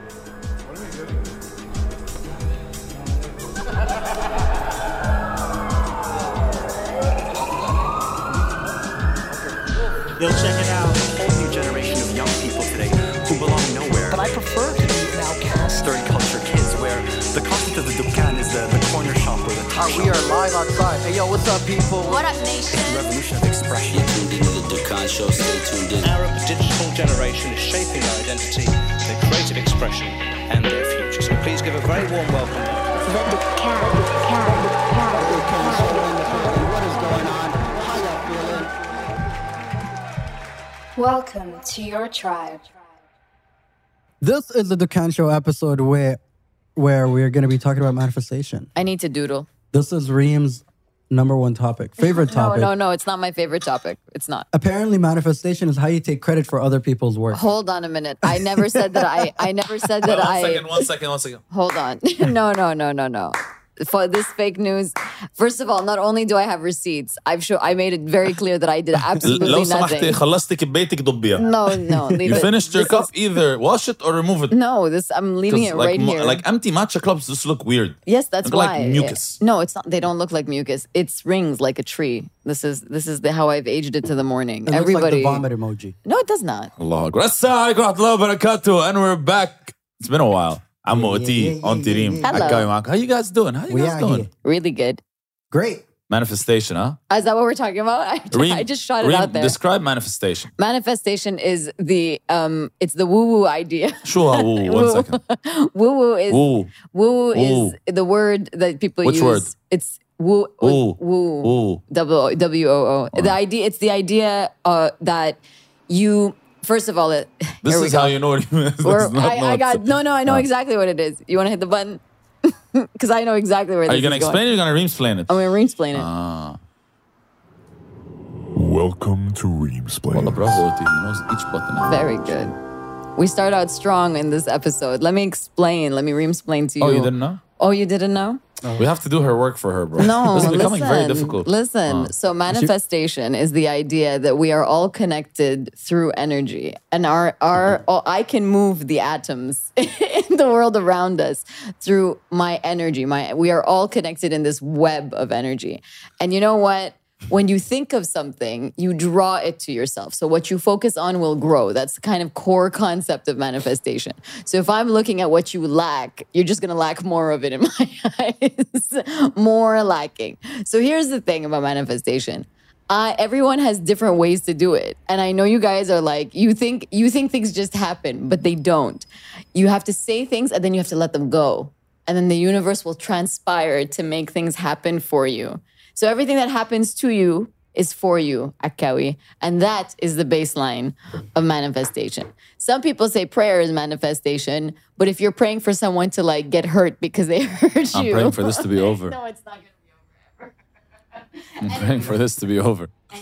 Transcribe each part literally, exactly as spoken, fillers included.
Yo, check it out. A whole new generation of young people today who belong nowhere. But I prefer to be an outcast. Third culture kids where the concept of the dukkan is the, the corner shop or the tea Uh, shop. we are live outside. Hey, yo, what's up, people? What up, nation? Revolution of expression. Tuned into the Dukkan Show. Stay tuned in. Arab digital generation is shaping their identity, their creative expression, and their future. So please give a very warm welcome. What is going on? How y'all feeling? Welcome to your tribe. This is the Dukkan Show episode where where we're going to be talking about manifestation. I need to doodle. This is Reem's number one topic, favorite topic. No, no, no. It's not my favorite topic. It's not. Apparently, manifestation is how you take credit for other people's work. Hold on a minute. I never said that I. I never said that one I. second, one second, one second. Hold on. No, no, no, no, no. For this fake news, first of all, not only do I have receipts, I've show, I made it very clear that I did absolutely لو سمحتي nothing. خلصتي كبيتك ضبيها. No, no. Leave You it. finished your This cup, is- either wash it or remove it. No, this I'm leaving it 'Cause like, right mo- here. like empty matcha cups just look weird. Yes, that's Look why. like mucus. No, it's not. They don't look like mucus. It's rings like a tree. This is this is the, how I've aged it to the morning. It looks Everybody. like the vomit emoji. No, it does not. Allah Akbar. Assalamu alaikum wa rahmatullahi wa barakatuh. And we're back. It's been a while. I'm Yeah, yeah, Oti, yeah, yeah, Auntie Reem. Hello. Hakkawi معك. How you guys doing? How you We guys are doing? here. Really good. Great. Manifestation, huh? Is that what we're talking about? I, Reem, I just shot it Reem, out there. Describe manifestation. Manifestation is the um, it's the woo woo idea. شو هو? One second. Woo woo is Woo. woo is Woo. the word that people Which use. word? It's woo Woo. woo Woo. W W O O. The idea. It's the idea uh, that you. First of all, it, This here we is go. how you know what it means. We're- Let's not I, know I it's- got no, no. I know Uh, exactly what it is. You want to hit the button? Because I know exactly where. Are this you going to is explain it or going. are you going to re-explain it? I'm going to re-explain it. Ah. Welcome to Reemsplain. Wallah, bravo, Oti. He knows each button. Very good. We start out strong in this episode. Let me explain. Let me re-explain to you. Oh, you didn't know? Oh, you didn't know? We have to do her work for her, bro. No, This is listen, becoming very difficult. Listen, Uh. so manifestation is the idea that we are all connected through energy, and our our all, I can move the atoms in the world around us through my energy. My we are all connected in this web of energy, and you know what? When you think of something, you draw it to yourself. So what you focus on will grow. That's the kind of core concept of manifestation. So if I'm looking at what you lack, you're just going to lack more of it in my eyes. More lacking. So here's the thing about manifestation. Uh, everyone has different ways to do it. And I know you guys are like, you think you think things just happen, but they don't. You have to say things and then you have to let them go. And then the universe will transpire to make things happen for you. So everything that happens to you is for you, Akawi. And that is the baseline of manifestation. Some people say prayer is manifestation, but if you're praying for someone to like get hurt because they hurt I'm you. praying for this to be over. No, it's not going to be over ever. I'm praying for this to be over.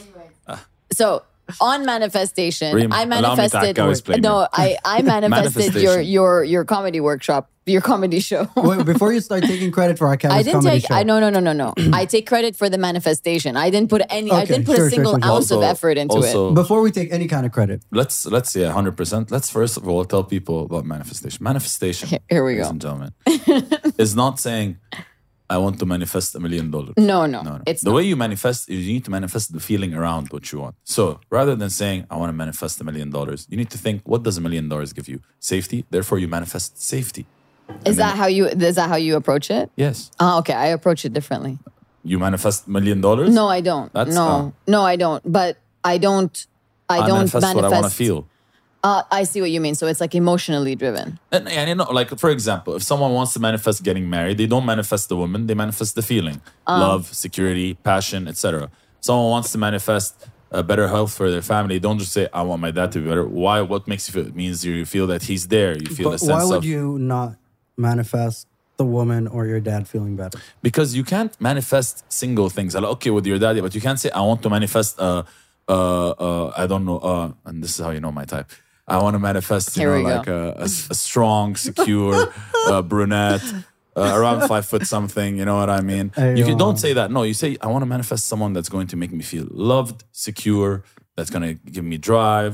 So on manifestation, Reem, I allow me to manifested. Akawi explain No, it. I, I manifested your Manifestation. your your comedy workshop, your comedy show. Wait, before you start taking credit for our I Akawi's didn't comedy take. show. I no no no no no. I take credit for the manifestation. I didn't put any. I Okay, didn't put sure, a sure, single sure, sure. ounce of Also- effort into also- it. Before we take any kind of credit, Let's let's yeah, one hundred percent. Let's first of all tell people about manifestation. Manifestation, Here we ladies go. and gentlemen, is not saying I want to manifest a million dollars. No, no, no, no. it's the not. way you manifest is you need to manifest the feeling around what you want. So rather than saying I want to manifest a million dollars, you need to think what does a million dollars give you? Safety. Therefore, you manifest safety. Is that how you? Is that how you approach it? Yes. Oh, okay. I approach it differently. You manifest million dollars. No, I don't. That's no, not- no, I don't. But I don't. I, I don't manifest, manifest. what I want to feel. Uh, I see what you mean. So it's like emotionally driven. And, and you know, like for example, if someone wants to manifest getting married, they don't manifest the woman; they manifest the feeling, love, security, passion, et cetera. Someone wants to manifest uh, better health for their family. Don't just say, "I want my dad to be better." Why? What makes you feel? It means you feel that he's there. You feel but a sense why would of you not manifest the woman or your dad feeling better? because you can't manifest single things. Like, okay, with your dad, but you can't say, "I want to manifest." Uh, uh, uh, I don't know. Uh, and this is how you know my type. I want to manifest, you Here know, we go. like a, a, a strong, secure uh, brunette, uh, around five foot something. You know what I mean? You can, don't say that. No, you say, I want to manifest someone that's going to make me feel loved, secure, that's going to give me drive,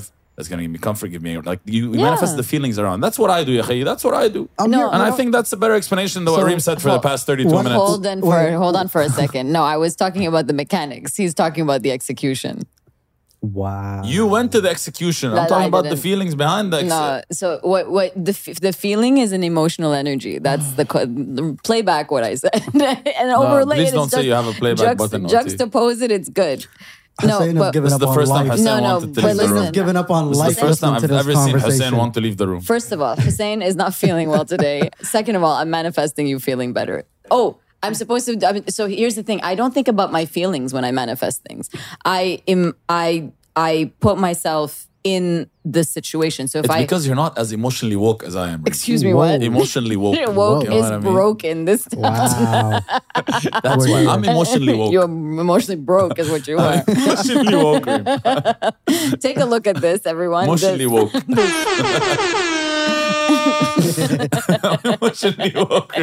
That's going to give me comfort, give me like you, you Yeah. manifest the feelings around. That's what I do, ya akhi. That's what I do. I'm No, here- And I no, think that's a better explanation than what So, Reem said for the hold- past thirty-two what- minutes. Hold on for Wait. hold on for a second. No, I was talking about the mechanics. He's talking about the execution. Wow. You went to the execution. I'm That talking I about the didn't. feelings behind the No, exit. so what? What the f- the feeling is an emotional energy. That's the co- play back what I said and overlay please it. don't It's say just you have a playback button, O T. Juxtapose it. It's good. No, Hussein has but given This is up the on first time life. Hussein No, no, wanted to but leave the Hussein room. has given up on This is life. the first time listening I've to this ever seen Hussein conversation. want to leave the room. First of all, Hussein is not feeling well today. Second of all, I'm manifesting you feeling better. Oh, I'm supposed to. I mean, so here's the thing. I don't think about my feelings when I manifest things. I am. I. I put myself in the situation. So if It's I because you're not as emotionally woke as I am. Reem. excuse me, Whoa. what? Emotionally woke. Woke You know is what I mean? broken this time. Wow. That's We're why here. I'm emotionally woke. You're emotionally broke, is what you are. emotionally woke. Reem. Take a look at this, everyone. Emotionally This- woke. emotionally woke.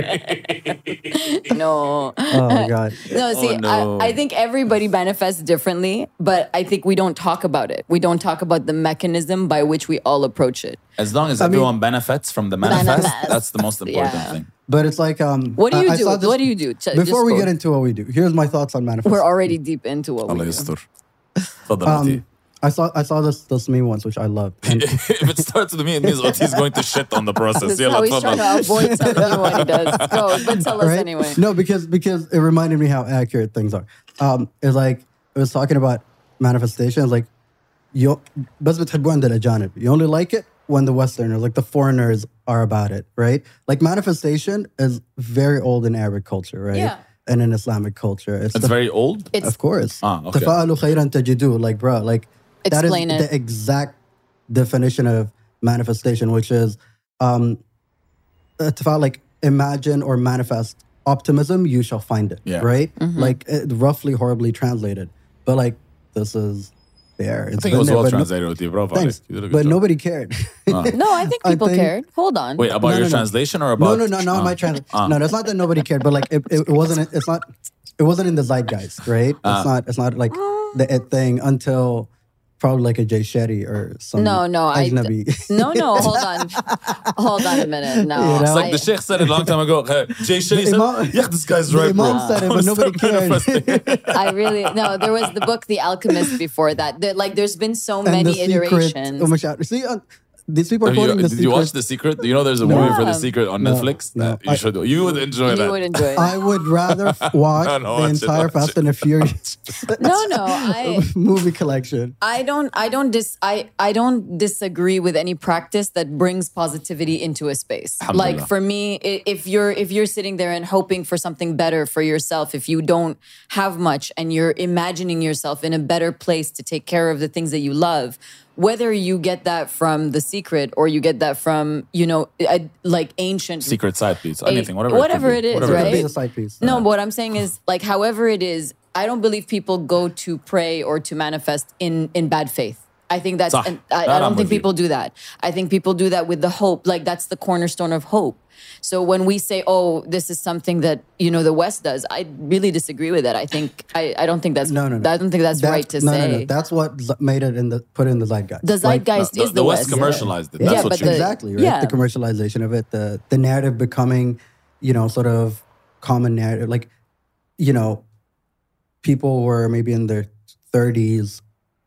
Reem. No. Oh my God. No, see, no. I, I think everybody manifests differently, but I think we don't talk about it. We don't talk about the mechanism by which we all approach it. As long as I mean- everyone benefits from the manifest, Manifest. that's the most important Yeah. thing. But it's like um. What do you I- I do? saw this- What do you do? Ch- Before just we go. get into what we do, here's my thoughts on manifestation. We're already deep into what Allah we do. yastur. تفضل Um, أوتي. I saw I saw this this meme once, which I love. And If it starts with me, it means Oti is going to shit on the process. This is يلا how he's trying تفضل. to avoid telling you what he does. Go, but tell us right? anyway. No, because because it reminded me how accurate things are. Um, it's like it was talking about manifestation. It's like you بس بتحبوه عند الأجانب. You only like it when the Westerners, like the foreigners, are about it, right? Like manifestation is very old in Arabic culture, right? Yeah. And in Islamic culture, it's, It's the, very old. It's of course. Ah, okay. تفاءلوا خيرا تجدوه, like bro, like that is Explain it. the exact definition of manifestation, which is um, تفاءل, like imagine or manifest optimism, you shall find it, Yeah. right? Mm-hmm. Like it, roughly horribly translated, but like this is there. It's I think it been was there, well but no- translated, Oti. Bravo. Thanks, عليك. You did a good but job. nobody cared. No, I think I people think- cared. Hold on. Wait, about No, your no, no. translation or No, about? no, no, not Ah. my translation. Ah. No, no, it's not that nobody cared, but like it, it, it wasn't. It's not. It wasn't in the zeitgeist, right? Ah. It's not. It's not like the it thing until probably like a Jay Shetty or some. No, no, I- Ajnabi. No, no, hold on. Hold on a minute. No. You know? It's like I- the Sheikh said it a long time ago. Uh, Jay Shetty The said, Imam- yeah, this guy's the right, bro. Imam said it, I'm but gonna nobody start manifesting. cared. I really no. There was the book The Alchemist before that. There, like, there's been so And many the secret. iterations. Oh my God. See, uh, these people are Have you, quoting the did secret. you watch The Secret? You know there's a movie for The Yeah. Secret on No, Netflix? no. That you I- should. You would enjoy that. You would enjoy it. I would rather f- watch No, no, the watch it, entire watch Fast it. and the Furious no, no. I movie collection. I don't I don't dis I, I don't disagree with any practice that brings positivity into a space. Like Alhamdulillah. for me, i- if you're if you're sitting there and hoping for something better for yourself, if you don't have much and you're imagining yourself in a better place to take care of the things that you love, whether you get that from The Secret or you get that from, you know, a, like ancient Secret side piece, anything, whatever. whatever it, it could is, be. Whatever It it could be right? a side piece. No, but what I'm saying is, like, however it is, I don't believe people go to pray or to manifest in in bad faith. I think that's, صح. and I, That I I'm don't think with you. people do that. I think people do that with the hope. Like, that's the cornerstone of hope. So when we say, oh, this is something that, you know, the West does, I really disagree with that. I think, I, I don't think that's, No, no, no. I don't think that's, That's- right to no, say. No, no, that's what z- made it in the put in the zeitgeist. The zeitgeist The, is the, the, West commercialized it. Yeah, That's Yeah, what but you the- mean. exactly right. yeah. The commercialization of it, the the narrative becoming, you know, sort of common narrative. Like, you know, people were maybe in their thirties,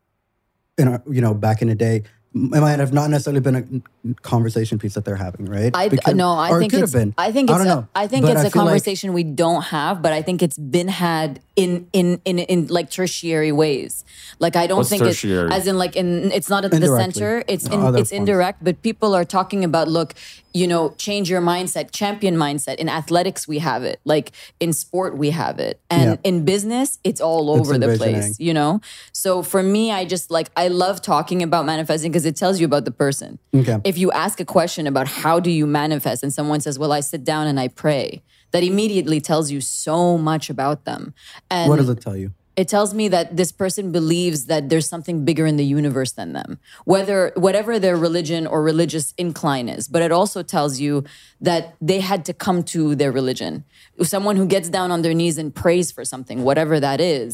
in our, you know, back in the day. It might have not necessarily been a conversation piece that they're having, right? I Because- no, I or it think could it's have been. I think I it's don't a, know. I think But it's I a feel like- conversation we don't have, but I think it's been had in in in in like tertiary ways. Like I don't What's think tertiary? it as in like in it's not at the Indirectly. center. It's No, in, other it's forms. indirect, but people are talking about look, you know, change your mindset, champion mindset. In athletics, we have it. Like in sport, we have it, and Yeah. in business, it's all over the envisioning. place. You know, so for me, I just like I love talking about manifesting because it tells you about the person. Okay. If you ask a question about how do you manifest and someone says, well, I sit down and I pray, that immediately tells you so much about them. And What does it tell you? it tells me that this person believes that there's something bigger in the universe than them, whether whatever their religion or religious incline is. But it also tells you that they had to come to their religion. Someone who gets down on their knees and prays for something, whatever that is,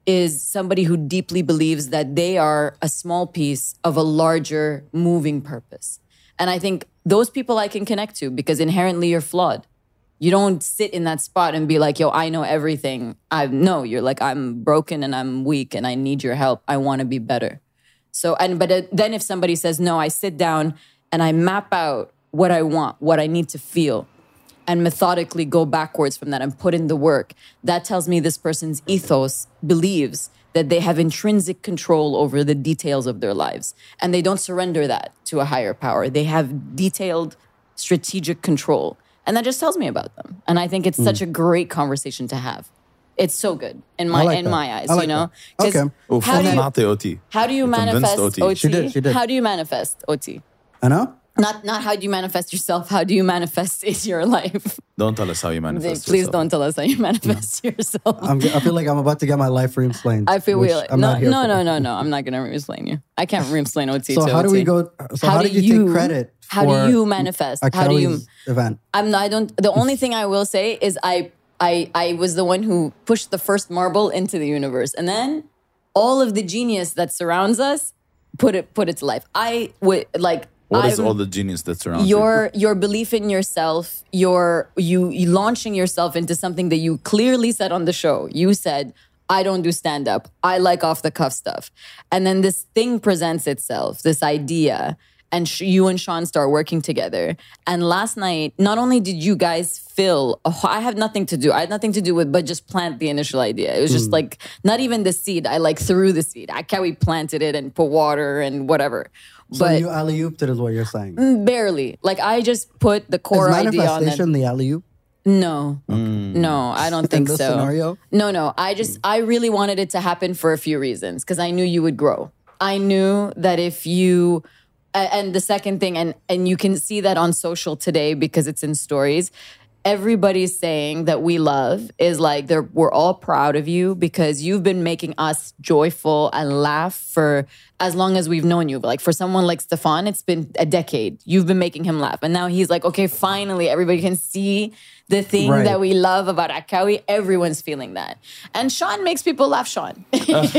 is somebody who deeply believes that they are a small piece of a larger moving purpose. And I think those people I can connect to because inherently you're flawed. You don't sit in that spot and be like, yo, I know everything. I know you're like, I'm broken and I'm weak and I need your help. I want to be better. So, and but uh, then if somebody says, no, I sit down and I map out what I want, what I need to feel, and methodically go backwards from that and put in the work, that tells me this person's ethos believes that they have intrinsic control over the details of their lives. And they don't surrender that to a higher power. They have detailed strategic control. And that just tells me about them. And I think it's mm. such a great conversation to have. It's so good in my like in that. my eyes, like you know? That. Okay. Oh, how do you, not the O T. How do you You manifest convinced O O T. T? She did, she did. How do you manifest O T? I know. Not not how do you manifest yourself, how do you manifest in your life? Don't tell us how you manifest Please yourself. don't tell us how you manifest no. yourself. I'm, I feel like I'm about to get my life re-explained. I feel we I'm no, not here no, for. no, no, no. I'm not going to re-explain you. I can't re-explain O T So to how O T. do we go? So how, How did do you, you- take credit? How for do you manifest? A How do you- Kelly's event? I'm not, I don't, the only thing I will say is I, I, I was the one who pushed the first marble into the universe. And then all of the genius that surrounds us, put it, put it to life. I would like, What is I'm- all the genius that surrounds your your belief in yourself, your you, you launching yourself into something that you clearly said on the show. You said, I don't do stand up. I like off the cuff stuff. And then this thing presents itself, this idea, and sh- you and Sean start working together. And last night, not only did you guys fill, a, I have nothing to do. I had nothing to do with, but just plant the initial idea. It was just like, not even the seed. I like threw the seed. I can't we planted it and put water and whatever. So But you alley-ooped it is what you're saying. barely. Like I just put the core is idea on that. manifestation the alley-oop? No, no, I don't In think this so. scenario? No, no. I just, I really wanted it to happen for a few reasons because I knew you would grow. I knew that if you, a- and the second thing, and and you can see that on social today because it's in stories. Everybody's saying that we love is like they're we're all proud of you because you've been making us joyful and laugh for as long as we've known you. Like for someone like Stefan, it's been a decade. You've been making him laugh. And now he's like, okay, finally everybody can see the thing Right. that we love about Akawi. Everyone's feeling that. And Sean makes people laugh, Sean. like,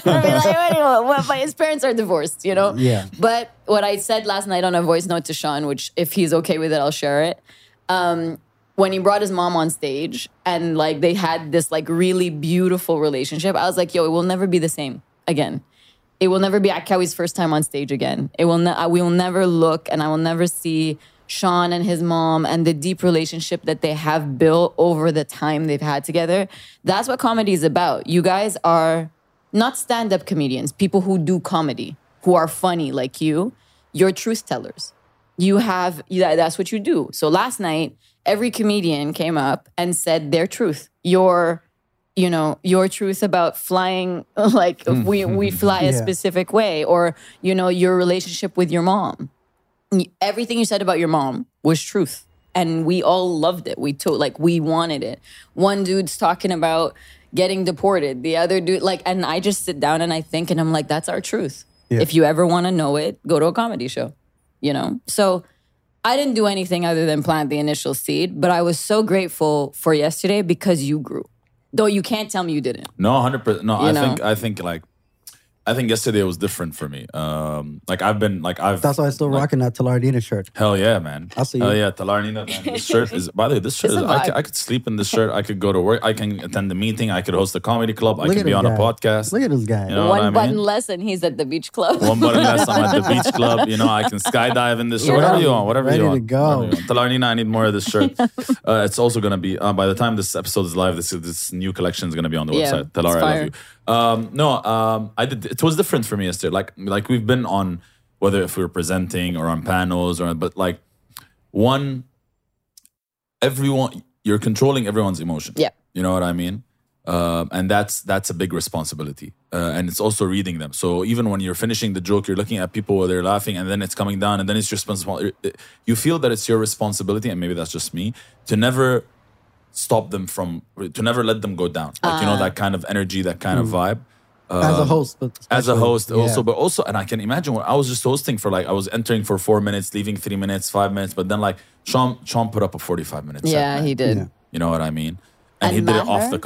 well, his parents are divorced, you know? Yeah. But what I said last night on a voice note to Sean, which if he's okay with it, I'll share it. Um, when he brought his mom on stage and like they had this like really beautiful relationship, I was like, yo, it will never be the same again. It will never be Akawi's first time on stage again. It will ne- we will never look and I will never see Sean and his mom and the deep relationship that they have built over the time they've had together. That's what comedy is about. You guys are not stand-up comedians, people who do comedy, who are funny like you. You're truth tellers. You have, yeah, that's what you do. So last night, every comedian came up and said their truth. Your, you know, your truth about flying, like we, we fly a Yeah. specific way, or, you know, your relationship with your mom. Everything you said about your mom was truth. And we all loved it. We told, like, we wanted it. One dude's talking about getting deported. The other dude, like, and I just sit down and I think, and I'm like, that's our truth. Yeah. If you ever want to know it, go to a comedy show, you know? So I didn't do anything other than plant the initial seed, but I was so grateful for yesterday because you grew. Though you can't tell me you didn't. No, one hundred percent. No, You I know? think I think like I think yesterday was different for me. Um, like I've been like I've. That's why I'm still like, rocking that Talardina shirt. Hell yeah, man. I'll see Hell you. yeah, Talarnina, man. This shirt is, by the way, this shirt It's is, a I vibe. could, I could sleep in this shirt. I could go to work. I can attend the meeting. I could host a comedy club. I Look could at be this on a guy. podcast. Look at this guy. You know One what I button mean? less and he's at the beach club. One button less, I'm at the beach club. You know, I can skydive in this shirt. You're Whatever ready. you want. Whatever Ready you to want. go. Whatever you want. Talarnina, I need more of this shirt. uh, it's also going to be, uh, by the time this episode is live, this this new collection is going to be on the Yeah, website. it's Talar, I love fire. you. Um, no, um, I did. It was different for me yesterday. Like, like we've been on, whether if we were presenting or on panels or, but like, one, everyone, you're controlling everyone's emotion. Yeah. You know what I mean? Um, and that's that's a big responsibility. Uh, and it's also reading them. So even when you're finishing the joke, you're looking at people where they're laughing, and then it's coming down, and then it's your responsibility. You feel that it's your responsibility, and maybe that's just me, to never stop them from, to never let them go down. Like, you know, that kind of energy, that kind of vibe. as a host, but As a especially- host, yeah. also, but also, and I can imagine when I was just hosting for like, I was entering for four minutes, leaving three minutes, five minutes, but then like, Sean, Sean put up a forty-five minute set, Yeah, man. he did. Yeah. You know what I mean? And, And he did it Maher? off the cuff.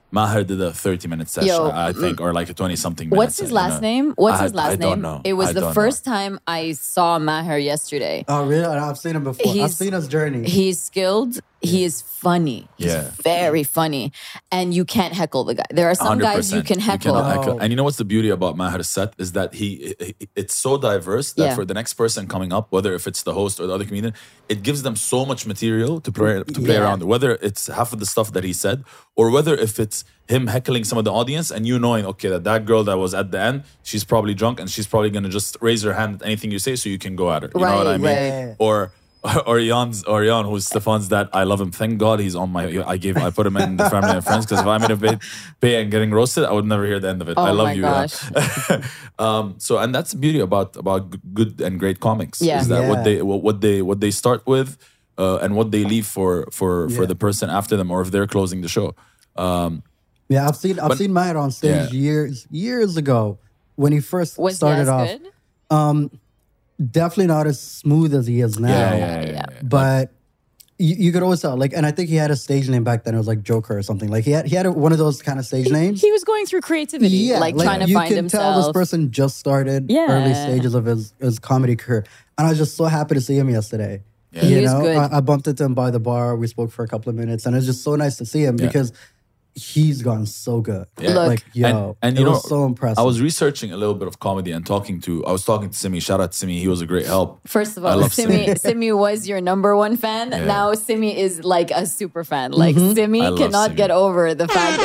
Maher did a thirty minute session, Yo, I think, or like a twenty something minutes. What's his you last know. name? What's I- his last I name? don't know. It was I the don't first know. time I saw Maher yesterday. Oh, really? I've seen him before. I've He's- seen his journey. He's skilled. He is funny. He's Yeah. very funny. And you can't heckle the guy. There are some guys you can heckle. cannot heckle. Oh. And you know what's the beauty about Maher's set is that he, it- it's so diverse that Yeah. for the next person coming up, whether if it's the host or the other comedian, it gives them so much material to play, to play Yeah. around. Whether it's half of the stuff that he said, or whether if it's him heckling some of the audience and you knowing, okay, that that girl that was at the end, she's probably drunk and she's probably gonna just raise her hand at anything you say, so you can go at her. You know what I Right, mean? right. Or. Or Jan's, or Jan, who's Stefan's dad. I love him. Thank God he's on my. I gave, I put him in the family and friends because if I'm in a pay, pay and getting roasted, I would never hear the end of it. I Oh love my you. gosh. Jan. um, so, and that's the beauty about about g- good and great comics. Yeah. Is that Yeah. what they what, what they what they start with, uh, and what they leave for for for Yeah. the person after them, or if they're closing the show. Um, Yeah, I've seen I've But- seen Maher on stage Yeah. years years ago when he first Was he started as off. good? Um, definitely not as smooth as he is now. yeah, yeah, yeah, yeah. But you, you could always tell, like, and I think he had a stage name back then. It was like Joker or something. Like he had he had a, one of those kind of stage names. He was going through creativity, Yeah, like, trying to you find can himself. tell this person just started Yeah. early stages of his, his comedy career, and I was just so happy to see him yesterday. Yeah. You He was know, good. I, I bumped into him by the bar. We spoke for a couple of minutes, and it was just so nice to see him Yeah. because he's gotten so good. Yeah. Look. Like yo, and, and it you know, was so impressive. I was researching a little bit of comedy and talking to. I was talking to Simi. Shout out to Simi. He was a great help. First of I all, love Simi, Simi was your number one fan. Yeah. Now Simi is like a super fan. Like Mm-hmm. Simi I love cannot Simi. get over the fact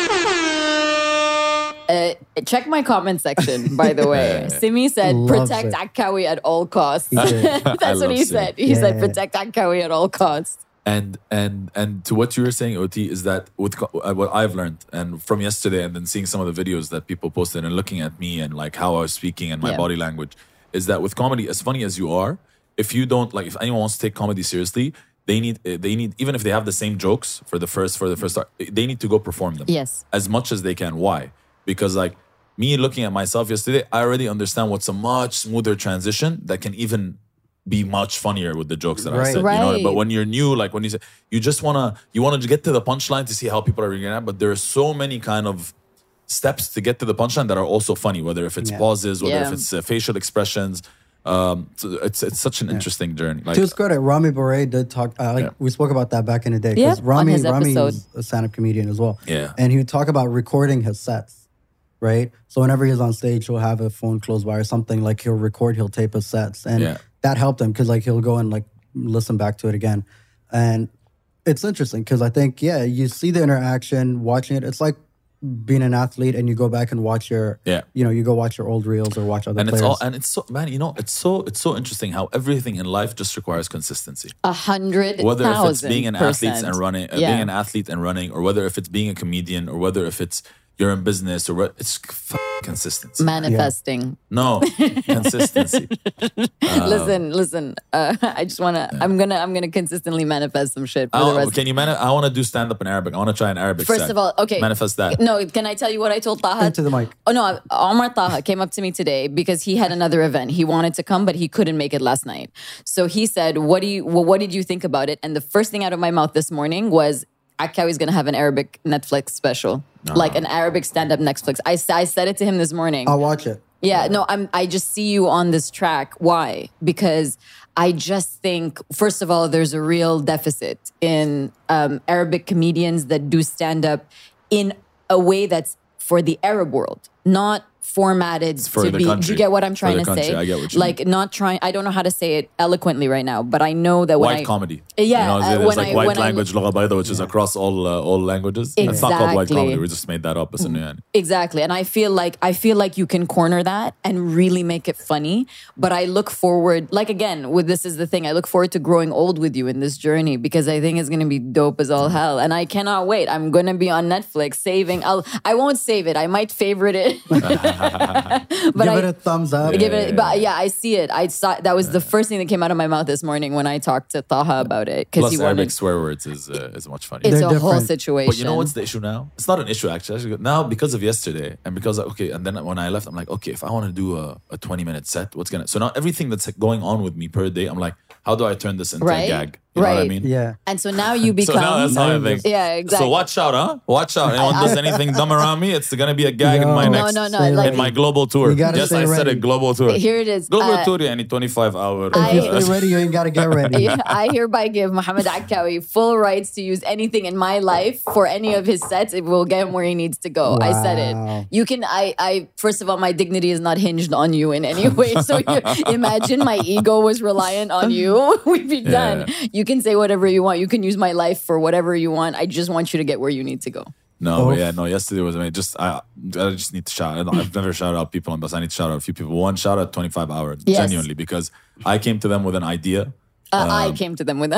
that. Uh, check my comment section, by the way. Simi said, Loves protect it. Akawi at all costs. He did. I That's what love he Simi. said. He Yeah. said, protect Akawi at all costs. And and and to what you were saying, O T, is that with co- uh, what I've learned and from yesterday, and then seeing some of the videos that people posted and looking at me and like how I was speaking and my Yeah. body language, is that with comedy, as funny as you are, if you don't like, if anyone wants to take comedy seriously, they need uh, they need even if they have the same jokes for the first for the first start, they need to go perform them. Yes. as much as they can. Why? Because like me looking at myself yesterday, I already understand what's a much smoother transition that can even be much funnier with the jokes that I Right. said. You know, Right. but when you're new, like when you say you just wanna you wanna get to the punchline to see how people are reacting, but there are so many kind of steps to get to the punchline that are also funny, whether if it's Yeah. pauses, whether Yeah. if it's uh, facial expressions. Um, so it's it's such an interesting journey. Like to his credit, Rami Beret did talk. Uh, like Yeah. we spoke about that back in the day. Yeah, Because on Rami, his Rami episode. is a stand-up comedian as well. Yeah. and he would talk about recording his sets, right? So whenever he's on stage, he'll have a phone close by or something. Like he'll record, he'll tape his sets, and Yeah. that helped him because like he'll go and like listen back to it again, and it's interesting because I think yeah, you see the interaction, watching it. It's like being an athlete and you go back and watch your Yeah. you know you go watch your old reels or watch other and players. it's all and it's so man, you know, it's so it's so interesting how everything in life just requires consistency. A hundred Whether if it's thousand being an athlete percent. and running, uh, Yeah. being an athlete and running, or whether if it's being a comedian, or whether if it's you're in business, or what, it's f- consistency. Manifesting. No, consistency. listen, listen. Uh, I just wanna. I'm gonna. I'm gonna consistently manifest some shit for the Oh, rest. can you mani- I want to do stand up in Arabic. I want to try an Arabic. First set. of all, okay. Manifest that. No, can I tell you what I told Taha? Into the mic. Oh no, Omar Taha came up to me today because he had another event. He wanted to come, but he couldn't make it last night. So he said, "What do you? Well, what did you think about it?" And the first thing out of my mouth this morning was, "Akawi's gonna have an Arabic Netflix special, like an Arabic stand-up Netflix." I, s- I said it to him this morning. I'll watch it. Yeah, no, I'm. I just see you on this track. Why? Because I just think, first of all, there's a real deficit in um, Arabic comedians that do stand up in a way that's for the Arab world, not formatted for to the be. Do country. you get what I'm For trying the to country, say? I get what you like mean. not trying. I don't know how to say it eloquently right now, but I know that when White I comedy. Yeah, you know, uh, there's when like I- white when I- language, lugha bayda, which is across all uh, all languages. It's not called white Exactly. comedy. We just made that up as a new one. Exactly. And I feel like I feel like you can corner that and really make it funny. But I look forward, like again, with this is the thing, I look forward to growing old with you in this journey because I think it's gonna be dope as all hell. And I cannot wait. I'm gonna be on Netflix saving I'll I won't save it. I might favorite it. but Give I it a thumbs up. give it but yeah, I see it. I saw that was the first thing that came out of my mouth this morning when I talked to Taha about it. Because Plus, he Arabic wanted swear words is uh, is much funnier. it's They're a whole different. situation. But you know what's the issue now? It's not an issue actually. Actually, now because of yesterday and because okay, and then when I left, I'm like, okay, if I want to do a, a twenty minute set, what's gonna? So now everything that's like, going on with me per day, I'm like, how do I turn this into Right? a gag? You know right. what I mean? Yeah. And so now you So become. now that's how I think. Yeah, exactly. So watch out, huh? Watch out. Anyone does anything dumb around me, it's going to be a gag in my Yo. next, No, no, no, Stay like- in my global tour. You gotta Yes, stay I said ready. it, global tour. Here it is. Global Uh, tour, يعني twenty-five hour. If you I- stay ready, you ain't got to get ready. Yeah, I hereby give Mohammed Akawi full rights to use anything in my life for any of his sets. It will get him where he needs to go. I said Wow. it. You can. I. I. First of all, my dignity is not hinged on you in any way. So you, imagine my ego was reliant on you. We'd be done. You can say whatever you want. You can use my life for whatever you want. I just want you to get where you need to go. No, but Oof. yeah, no. Yesterday was amazing. Just I, I just need to shout. I've never shouted out people on bus. I need to shout out a few people. One shout out twenty-five hour, Yes. genuinely, because I came to them with an idea, Uh, I came to them with that.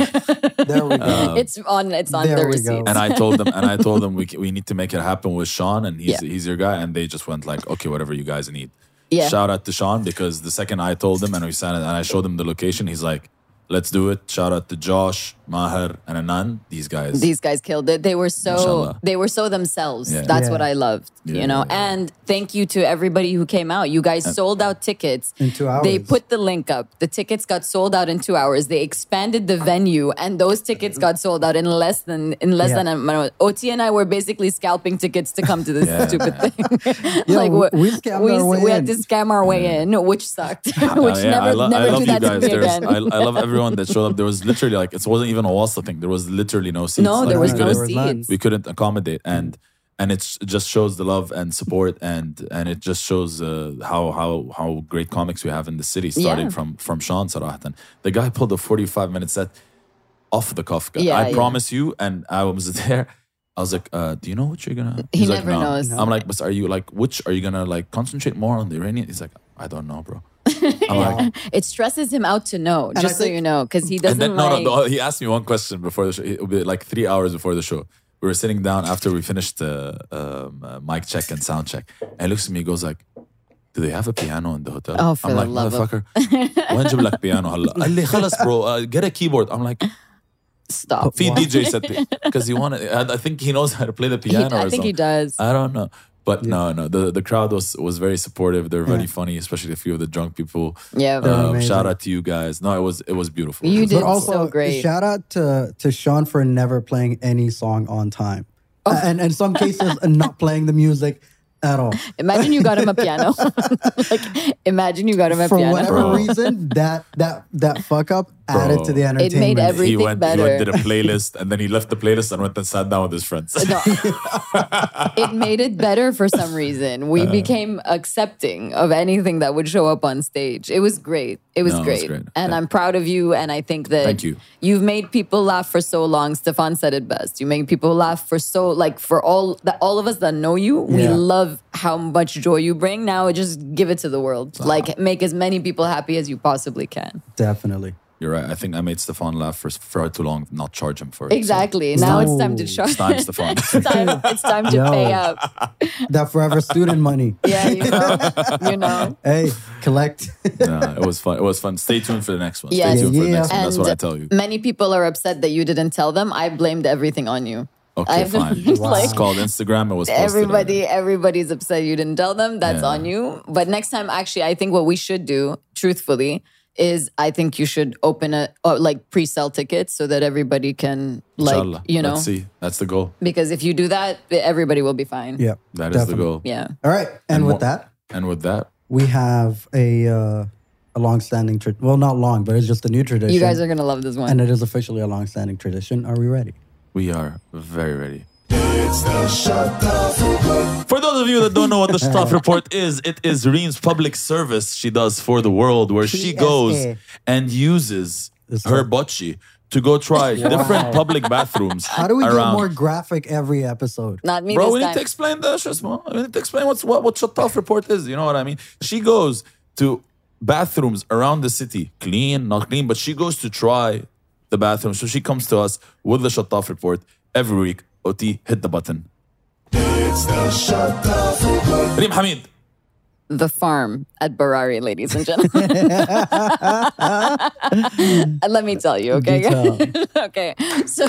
There we go. it's on. It's on There the we go. receipts. and I told them, and I told them we we need to make it happen with Sean, and he's Yeah. he's your guy, and they just went like, okay, whatever you guys need. Yeah. Shout out to Sean, because the second I told him and we sat and I showed him the location, he's like, let's do it. Shout out to Josh, Maher, and Anan. These guys. These guys killed it. They were so Mashallah. they were so themselves. Yeah. That's Yeah. what I loved. Yeah, you know, yeah, yeah. and thank you to everybody who came out. You guys sold out tickets In two They hours. put the link up. The tickets got sold out in two hours. They expanded the venue, and those tickets got sold out in less than in less Yeah. than a minute. O T and I were basically scalping tickets to come to this Yeah. stupid thing. Yo, like we- what- we scammed we, our way we had in. to scam our way in, which sucked. which Uh, yeah, never I, lo- never I love do you that to guys. me There's, again. I, I love everyone that showed up. There was literally like it wasn't even a wasta thing. There was literally no seats. No, Like, there we was no couldn't- There was none. seats. We couldn't accommodate, and and it's, it just shows the love and support, and and it just shows uh, how how how great comics we have in the city. Starting Yeah. from from Sean Sarahatan, the guy pulled a forty-five minute set off the cuff. guy. Yeah, I yeah. promise you, and I was there. I was like, uh, "Do you know what you're gonna?" He He's like, never "No." knows. I'm like, "But are you like which are you gonna like concentrate more on the Iranian?" He's like, "I don't know, bro." I'm like, It stresses him out to know, I just so think- you know, because he doesn't and then, no, like. no, no, he asked me one question before the show. It would be like three hours before the show. We were sitting down after we finished the um, uh, mic check and sound check. And he looks at me, he goes like, do they have a piano in the hotel? Oh, for I'm the like, love of- motherfucker, وين جيب لك piano هلا؟ قال لي خلص bro, uh, get a keyboard. I'm like, Stop. في D J set me. Because he wanted, I I think he knows how to play the He- piano I or think he something. does. I don't know. But no, no, the, the crowd was was very supportive. They're very funny, especially a few of the drunk people. Yeah. They're Um, amazing. shout out to you guys. No, it was it was beautiful. You It was did But also, so great. shout out to, to Sean for never playing any song on time. Oh. And in some cases, not playing the music at all. Imagine you got him a piano. like, imagine you got him a For piano. whatever Bro. reason, that that that fuck up added to the Bro. entertainment. It made every- he everything went, he better. went did a playlist and then he left the playlist and went and sat down with his friends. No. It made it better for some reason. We Uh. became accepting of anything that would show up on stage. It was great. It was No, it was great. great. And Yeah. I'm proud of you. And I think that Thank you. you've made people laugh for so long. Stefan said it best. You make people laugh for so like for all that all of us that know you, we Yeah. love how much joy you bring. Now just give it to the world. Like make as many people happy as you possibly can. Definitely. You're right. I think I made Stefan laugh for far too long, not charge him for it. so Exactly. Now it's time to No. charge. It's time, Stefan. it's time. It's time to Yo. pay up. That forever student money. Yeah, you know. You know. Hey, collect. Yeah, it was fun. It was fun. Stay tuned for the next one. Yes. Stay tuned for the Yeah. next one. That's what I And tell you. Many people are upset that you didn't tell them. I blamed everything on you. Okay, I've- fine. like- It's called Instagram. It was posted Everybody, already. everybody's upset you didn't tell them. That's Yeah. on you. But next time, actually, I think what we should do, truthfully, is I think you should open a or like pre-sell tickets so that everybody can like Inshallah. you know Let's see. That's the goal. because if you do that, everybody will be fine. Yeah. That is the definitely. goal. Yeah. All right. And, with more- that, And with that, we have a uh, a long-standing tra- well, not long, but it's just a new tradition. You guys are gonna love this one. and it is officially a long-standing tradition. Are we ready? we are very ready. For those of you that don't know what the Staff Report is, it is Reem's public service she does for the world, where she P S A. goes and uses This her one. butchie to go try different public bathrooms. How do we around. get more graphic every episode? Not me Bro, this we need time. to explain the shasma. We need to explain what's what what Shattaf Report is. You know what I mean? She goes to bathrooms around the city, clean, not clean, but she goes to try the bathroom. So she comes to us with the Shattaf Report every week. O T, hit the button. Reem Hamid, the farm at Barari, ladies and gentlemen. Let me tell you, okay? Okay. So,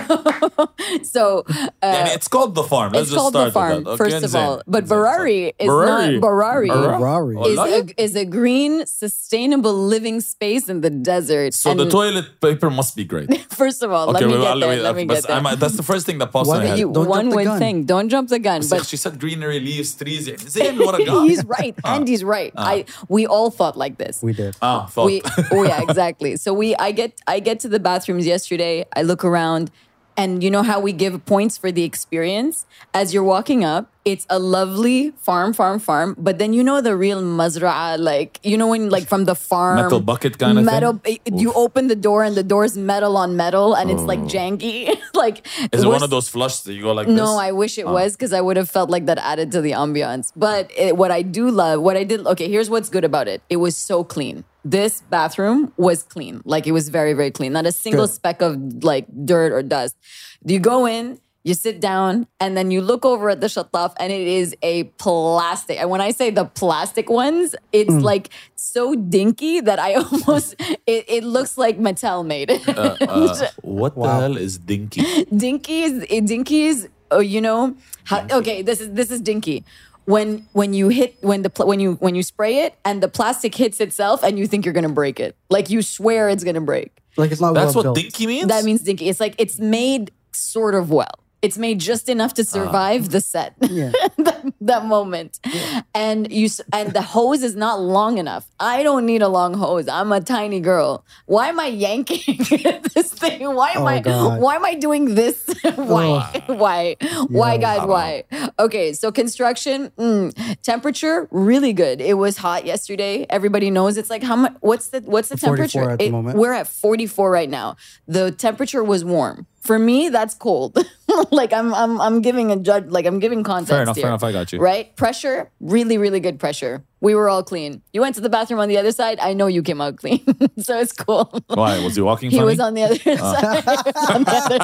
so uh, And it's called the farm. Let's it's just called start the farm, with that. first Okay, of all. insane. But Insane. Barari is Barari. not Barari. Barari. Is Oh, a, is a green, sustainable living space in the desert. So and the toilet paper must be great. First of all, let me wait, get wait, there. wait, Let me but get there. I'm- that's the first thing that pops in What my head. you- You, Don't one jump the would gun. think, don't jump the gun. But But she said greenery, leaves, trees. زين ورا قاع. he's right. And he's right. I we all thought like this. We did. Ah, thought. We, oh yeah, exactly. So we, I get, I get to the bathrooms yesterday. I look around, and you know how we give points for the experience. As you're walking up, it's a lovely farm, farm, farm. But then you know the real mazra'a, like you know when like from the farm, Metal bucket kind of metal. thing? You open the door and the door's metal on metal, and it's like janky. Like Is it we're one of those flushes that you go like this? no, I wish it was because I would have felt like that added to the ambiance. But it, what I do love, what I did, okay, here's what's good about it. It was so clean. This bathroom was clean. Like it was very, very clean. Not a single Good. speck of like dirt or dust. You go in, you sit down, and then you look over at the shattaf, and it is a plastic. And when I say the plastic ones, it's Mm. like so dinky that I almost, it, it looks like Mattel made it. Uh, uh, what the hell is dinky? Dinkies, eh, dinkies. Oh, you know how? Okay, this is this is dinky. When when you hit when the pl- when you when you spray it and the plastic hits itself and you think you're gonna break it, like you swear it's gonna break. Like it's not That's well what built. dinky means? That means dinky. It's like it's made sort of well. It's made just enough to survive the set. Yeah. that, that moment. And you s- and the hose is not long enough. I don't need a long hose. I'm a tiny girl. Why am I yanking this thing? Why am Oh, I God. why am I doing this? Why? Why? Why Yeah. God, why? Okay, so construction, mm, temperature really good. It was hot yesterday. Everybody knows it's like how much what's the what's the forty-four temperature? at the It- moment. We're at forty-four right now. The temperature was warm. For me, that's cold. like I'm I'm I'm giving a judge like I'm giving context Fair enough, here. fair enough, I got you. Right? Pressure, really, really good pressure. We were all clean. You went to the bathroom on the other side. I know you came out clean. so it's cool. Why? Was he walking He funny? was on the other side. on the other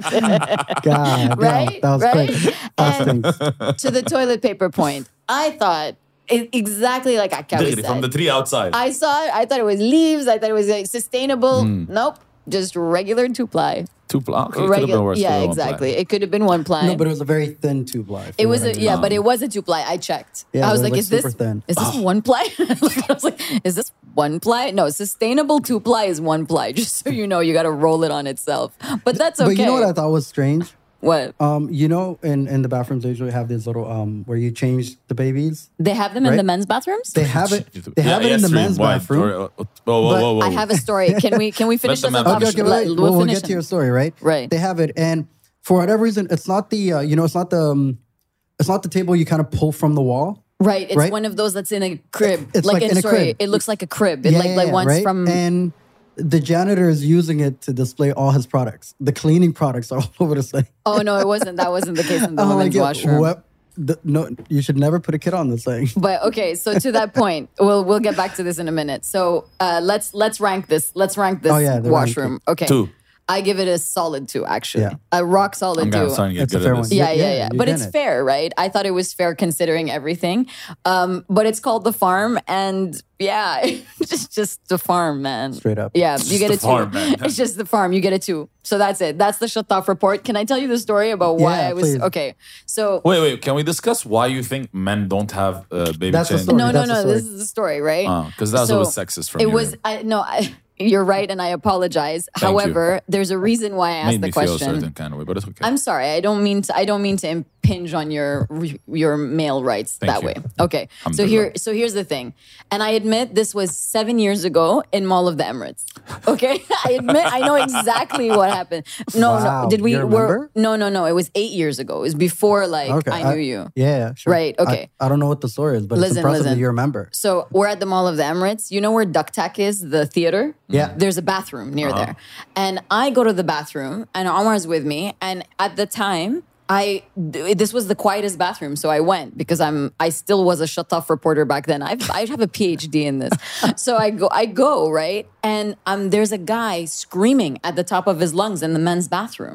side. God, Right? damn, that was Right? quick. And Things. to the toilet paper point, I thought it, exactly like Akawi Digri, said. from the tree outside. I saw it. I thought it was leaves. I thought it was like, sustainable. Hmm. Nope. Just regular two ply. Two ply. Okay, it could have been worse. yeah, Could've been one exactly. ply. It could have been one ply. No, but it was a very thin two ply. it from was what a, I yeah, know. but it was a two ply. I checked. Yeah, I was it was, like, like, is this super thin. is this one ply? I was like, is this one ply? No, sustainable two ply is one ply. Just so you know, you got to roll it on itself. But that's okay. But you know what I thought was strange? What? Um, you know, in, in the bathrooms, they usually have these little um where you change the babies. They have them in Right? the men's bathrooms? They have it. They have Yeah, it in the yes, men's why? bathroom. Whoa, whoa, whoa, whoa. I have a story. Can we can we finish the this? man up? finish Okay, okay, it. wait. Let- We'll, we'll finish get to it. your story, right? Right. They have it, and for whatever reason, it's not the uh, you know, it's not the um, it's not the table you kind of pull from the wall. Right. It's Right? one of those that's in a crib. It's like, like in, in a sorry, crib. it looks like a crib. It Yeah, like yeah, like yeah, one's right? from and the janitor is using it to display all his products. The cleaning products are all over the thing. Oh no, it wasn't. That wasn't the case in the I'm women's like, washroom. what? The, no, you should never put a kid on this thing. But okay, so to that point, we'll we'll get back to this in a minute. So uh, let's let's rank this. Let's rank this Oh, yeah, the washroom. ranking. Okay, Two. I give it a solid two, actually. Yeah. A rock solid I'm, two. I'm starting to get It's a good fair at one. this. Yeah, Yeah, yeah, yeah. you But get it's it. fair, right? I thought it was fair considering everything. Um, but it's called the farm, and yeah, it's just the farm, man. Straight up. Yeah, you get the a two. farm, man. It's just the farm. You get a two. So that's it. That's the Shattaf report. Can I tell you the story about why Yeah, I was please. okay? So Wait, wait. Can we discuss why you think men don't have uh, baby That's the chain? story. no, no, That's the no. story. This is the story, right? Because that was So, always sexist from It you. was I, no. I, you're right, and I apologize. Thank you. However, there's a reason why I asked Made the me feel a question. certain kind of way, but it's okay. I'm sorry. I don't mean to. I don't mean to impinge on your your male rights Thank that you. way. Okay. So here, so here's the thing, and I admit this was seven years ago in Mall of the Emirates. Okay, I admit I know exactly what happened. No, Wow. no, did we? You Were, remember? no, no, no. It was eight years ago. It was before like Okay, I knew you. Yeah, yeah, sure. Right, okay. I, I don't know what the story is, but Listen, it's impressive listen. that you remember. So we're at the Mall of the Emirates. You know where Duck Tack is, the theater? Yeah. There's a bathroom near there. And I go to the bathroom and Omar's with me. And at the time, I this was the quietest bathroom. So I went because I'm I still was a Shattaf reporter back then. I've, I have a P H D in this. So I go, I go, right? And um, there's a guy screaming at the top of his lungs in the men's bathroom.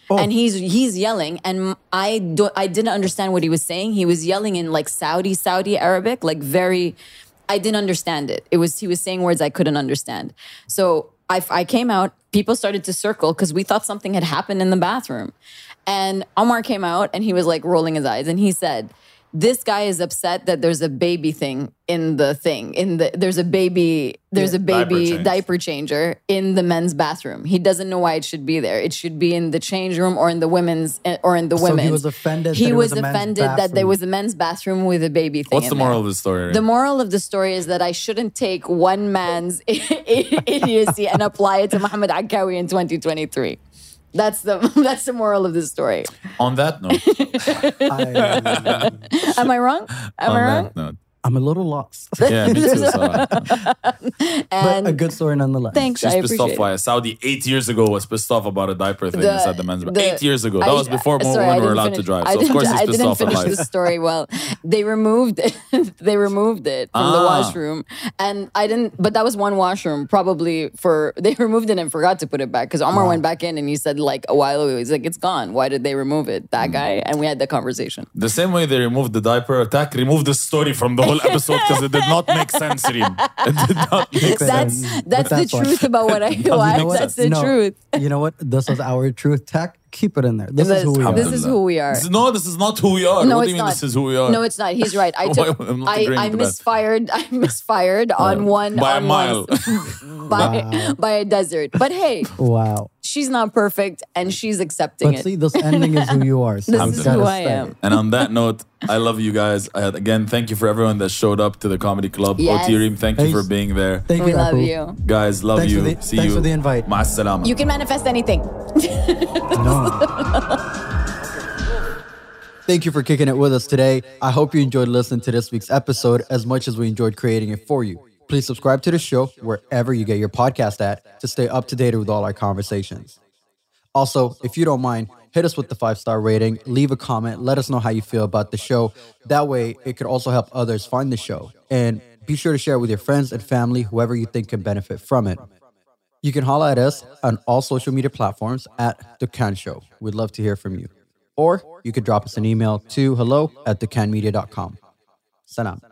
And he's he's yelling, and I do, I didn't understand what he was saying. He was yelling in like Saudi Saudi Arabic, like very. I didn't understand it. It was he was saying words I couldn't understand. So I, I came out. People started to circle because we thought something had happened in the bathroom, and Omar came out and he was like rolling his eyes, and he said, this guy is upset that there's a baby thing in the thing. In the there's a baby there's yeah. a baby diaper, diaper changer in the men's bathroom. He doesn't know why it should be there. It should be in the change room or in the women's or in the so women's. He was offended. He that was, was offended that there was a men's bathroom with a baby thing. What's the moral there. of the story? The moral of the story is that I shouldn't take one man's idiocy and apply it to Mohammed Akawi in twenty twenty-three. That's the that's the moral of the story. On that note, I, am I wrong? Am on I wrong? That note. I'm a little lost. Yeah, me too. So. But a good story nonetheless. Thanks, She's I pissed appreciate off why a Saudi eight years ago was pissed off about a diaper thing The- inside the men's bathroom. the- Eight years ago. That I- was before sorry, women I were didn't allowed finish- to drive. I So of didn't- course he's I pissed didn't off at finish life. the story well. They removed it. They removed it from the Ah. washroom, and I didn't. But that was one washroom, probably for they removed it and forgot to put it back because Omar went back in and he said like a while ago he's like it's gone. Why did they remove it? That guy, and we had the conversation. The same way they removed the diaper attack, removed the story from the whole episode because it did not make sense, Reem. It did not make That's sense. that's But the that's why- truth about what I. You Why know what? that's the No. truth. You know what? This is our truth tech. Keep it in there. This This- is who we are. this is who we are. This is- no, this is not who we are. No, what it's do you mean not. this is who we are? No, it's not. He's right. I Why- took. I'm not I, agreeing I with that. misfired. I misfired on one By a on mile. one- by by a desert. But hey, Wow. she's not perfect, and she's accepting But it. see, this ending is who you are. So This you is gotta who I stay. am. And on that note, I love you guys. I, again, thank you for everyone that showed up to the comedy club. Yes. O T Reem, thank you Thanks. for being there. Thank We you, love Apu. you. Guys, love Thanks you. for the- See thanks you. for the invite. Ma salama. You can manifest anything. No. Thank you for kicking it with us today. I hope you enjoyed listening to this week's episode as much as we enjoyed creating it for you. Please subscribe to the show wherever you get your podcast at to stay up to date with all our conversations. Also, if you don't mind, hit us with the five-star rating, leave a comment, let us know how you feel about the show. That way, it could also help others find the show. And be sure to share it with your friends and family, whoever you think can benefit from it. You can holla at us on all social media platforms at The Can Show. We'd love to hear from you. Or you could drop us an email to hello at thecanmedia dot com. Salam.